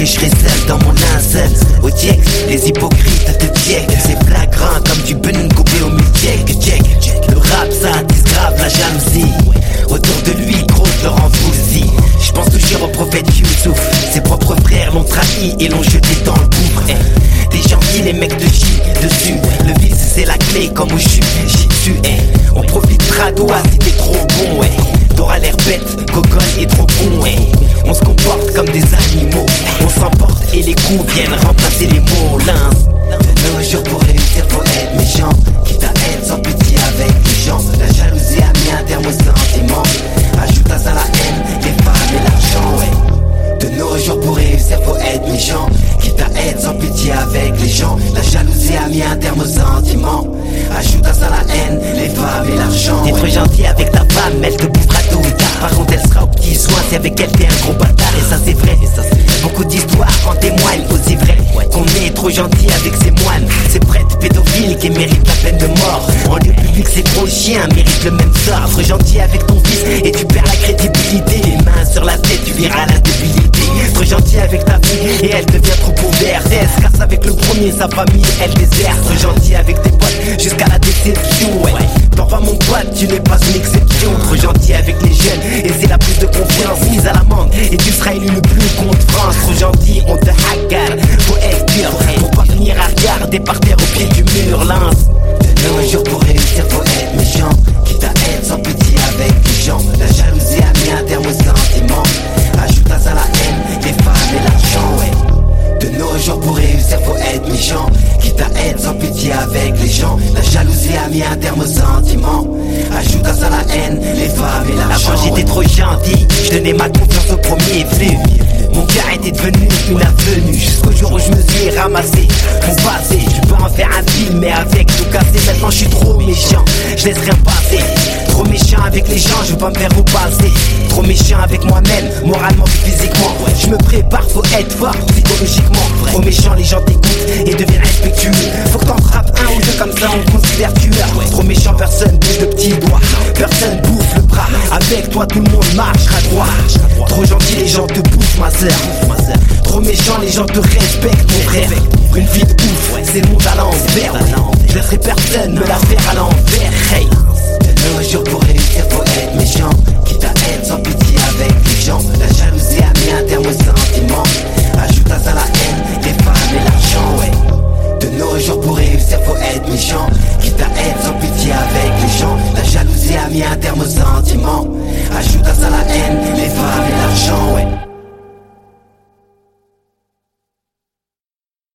que je serai seul dans mon linceul. Au check, les hypocrites te check. C'est flagrant comme du Ben coupé au check. Le rap ça grave la jalousie. Autour de lui, gros, je le rends fousi. Je pense toujours au prophète Youssouf. Ses propres frères l'ont trahi et l'ont jeté dans le gouffre. T'es gentil, les mecs te chient dessus. Le vice c'est la clé comme au chute. J'y tue, on profitera toi si t'es trop bon, T'auras l'air bête, coconne et trop con, On se comporte comme des animaux. On s'emporte et les coups viennent remplacer les mots. Lince. De nos jours pour réussir faut être méchant. Quitte à être sans pitié avec les gens. La jalousie a mis un terme au sentiment. Ajoute à ça la haine, les femmes et l'argent, De nos jours pour réussir faut être méchant. Quitte à être sans pitié avec les gens. La jalousie a mis un terme au sentiment. Ajoute à ça la haine, les femmes et l'argent. T'es trop gentil avec ta femme, elle te bouffera tôt ou tard. Par contre elle sera au petit soin si avec elle t'es un gros bâtard. Et ça c'est vrai, beaucoup d'histoires en témoignent aussi vrai. Qu'on est trop gentil avec ses moines. Ces prêtres pédophiles qui méritent la peine de mort. En lieu public ces gros chiens méritent le même sort. Trop gentil avec ton fils et tu perds la crédibilité. Les mains sur la tête tu verras la débilité. Trop gentil avec ta fille et elle devient trop ouverte. Elle se casse avec le premier, sa famille elle déserte. Trop gentil avec tes potes jusqu'à la déception, T'en vas mon pote, tu n'es pas une exception. Trop gentil avec les jeunes et c'est la prise de confiance. Mise à l'amende et tu seras élu le plus contre France. Trop gentil, on te hagarde, faut être dur pour pas venir à regarder par terre au pied du mur. Lance. De nos jours pour réussir faut être méchant. Quitte à être sans pitié avec les gens. La jalousie a mis un terme au sentiment. Ajoute à ça la haine, les femmes et l'argent, De nos jours pour réussir faut être méchant. Quitte à être sans pitié avec les gens. La jalousie a mis un terme au sentiment. Ajoute à ça la haine, les femmes et l'argent. Avant j'étais trop gentil, je donnais ma confiance au premier venu. Mon cœur était devenu une avenue. Jusqu'au jour où je me suis ramassé mon passé. Je peux en faire un film mais avec tout casser. Maintenant je suis trop méchant, je laisse rien passer. Trop méchant avec les gens, je veux pas me faire repasser. Trop méchant avec moi-même, moralement et physiquement. Je me prépare, faut être fort psychologiquement. Trop méchant, les gens t'écoutent et deviennent respectueux. Faut que t'en frappes un ou deux comme ça on considère tueur. Trop méchant, personne bouge le petit doigt. Personne bouffe le bras. Avec toi tout le monde marchera droit. Trop gentil, les gens te bouffent ma sœur. Trop méchant, les gens te respectent mon frère. Une vie de ouf, c'est le monde à l'envers. Je laisserai personne me la faire à l'envers. Hey. De nos jours pour réussir faut être méchant. Quitte à être sans pitié avec les gens. La jalousie a mis un terme au sentiment. Ajoute à ça la haine, les femmes et l'argent, De nos jours pour réussir faut être méchant. Quitte à être sans pitié avec les gens. La jalousie a mis un terme au sentiment. Ajoute à ça la haine, les femmes et l'argent,